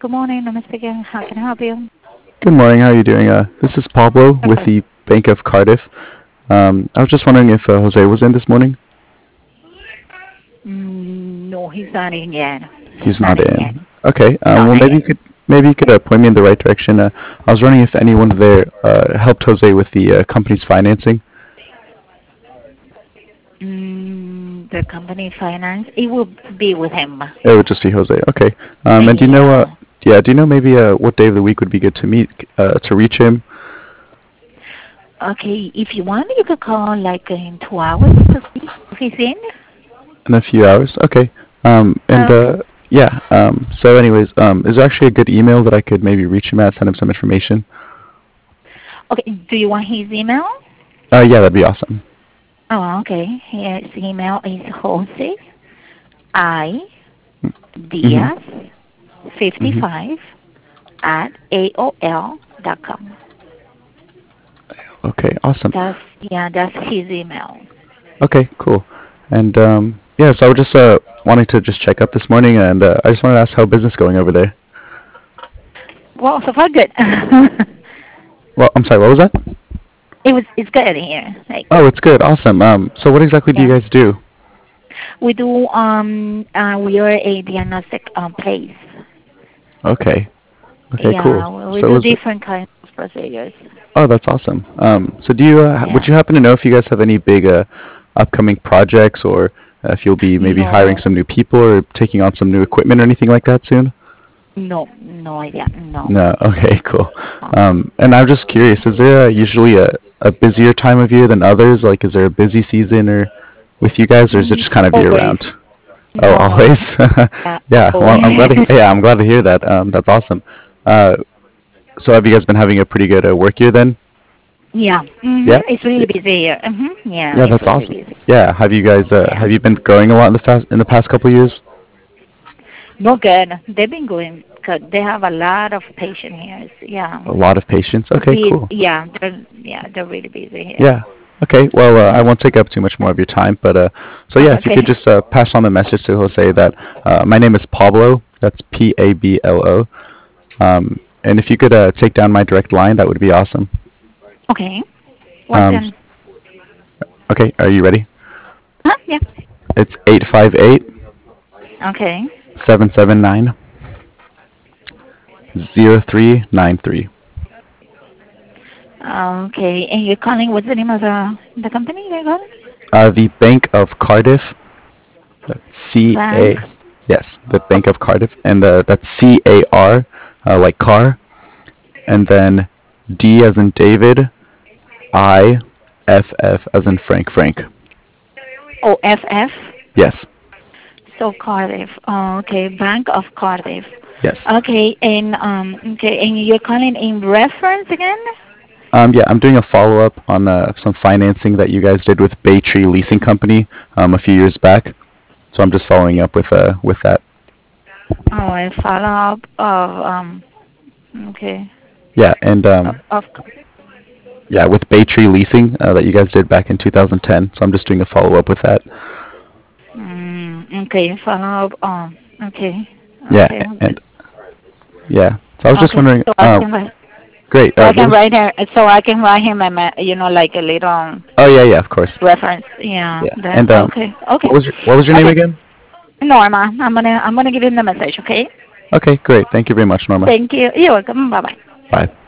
Good morning. I'm speaking. How can I help you? Good morning. How are you doing? This is Pablo with Okay. the Bank of Cardiff. I was just wondering if Jose was in this morning. No, he's not in yet. He's He's not not in yet. in. Okay. No, Well, not yet. maybe you could point me in the right direction. I was wondering if anyone there helped Jose with the company's financing. The company finance, it will be with him. It would just be Jose. Okay. And do you know Yeah. yeah, do you know maybe what day of the week would be good to meet to reach him Okay, if you want, you could call like in 2 hours to see if he's in. in a few hours? Okay. And Okay. yeah. So anyways, is there actually a good email that I could maybe reach him at, send him some information? Okay, do you want his email? Yeah, that'd be awesome. Oh, okay. His email is Jose I Mhm. Diaz Mhm. 55 at AOL.com. Okay, awesome. That's his email. Okay, cool. And yeah, so I was just wanting to just check up this morning, and I just wanted to ask how business going over there. Well, so far good. Well, I'm sorry, what was that? It's good here. Like, Oh, it's good. Awesome. So what exactly do you yeah, guys do? we are a diagnostic place. Okay. Okay, cool. Yeah, we So do was it? different kinds of procedures. Oh, that's awesome. So do you would Yeah. you happen to know if you guys have any big upcoming projects, or if you'll be maybe hiring No, some new people or taking on some new equipment or anything like that soon? no idea. No. No. Okay, cool. Uh, And I'm just curious, is there usually a busier time of year than others? Like, is there a busy season or with you guys, or is it just kind of year Always. round? Oh, No. always. Yeah, Yeah. Well, always. I'm glad to hear that. That's awesome. Uh, so have you guys been having a pretty good work year then? Yeah. Yeah. It's really busy here. Yeah, Yeah, it's that's really awesome. busy. Yeah. Yeah. Have you been growing a lot in the past couple of years? No good. They've been going good. They have a lot of patient here. Yeah. A lot of patients. Okay, cool. They're really busy here. Yeah. Okay. Well, I Yeah. won't take up too much more of your time, but so yeah, if you Okay. could just pass on the message to Jose that my name is Pablo. That's Pablo. And if you could take down my direct line, that would be awesome. Okay. What's Um, in? okay. Are you ready? Huh? Yeah. It's 858 Okay. 779 0393. Okay. And you're calling? What's the name of the company you got? The Bank of Cardiff. That's C Bank. A. Yes, the Bank of Cardiff, and that's CAR, like car, and then D as in David, IFF as in Frank. Oh, FF. Yes, So Cardiff. Oh, okay. Bank of Cardiff. yes. And you're calling in reference again? Yeah, I'm doing a follow up on some financing that you guys did with Baytree Leasing Company a few years back. So I'm just following up with that. Oh, a follow up of okay. Yeah, and Of yeah, with Baytree Leasing that you guys did back in 2010. So I'm just doing a follow up with that. okay, follow up. Okay. Yeah, Okay. and yeah. So I was just Okay. wondering. So I can write. Great. So I What can was? write her. So I can write him like a little Oh yeah, of course. reference. Yeah. Yeah. Then And okay. Okay. what was your name Okay. again? Norma, I'm gonna give him the message. Okay. Okay, great. Thank you very much, Norma. Thank you. You're welcome. Bye bye. Bye.